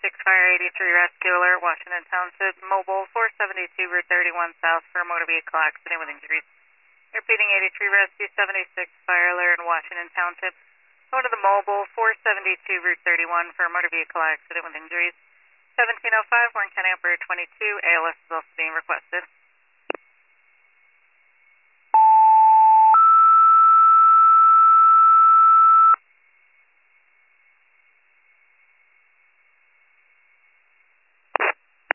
Fire 83 Rescue Alert, Washington Township, Mobile 472 Route 31 South for a motor vehicle accident with injuries. Repeating 83 Rescue 76 Fire Alert in Washington Township. Go to the Mobile 472 Route 31 for a motor vehicle accident with injuries. 1705, Warren County Operator 22, ALS is also being requested.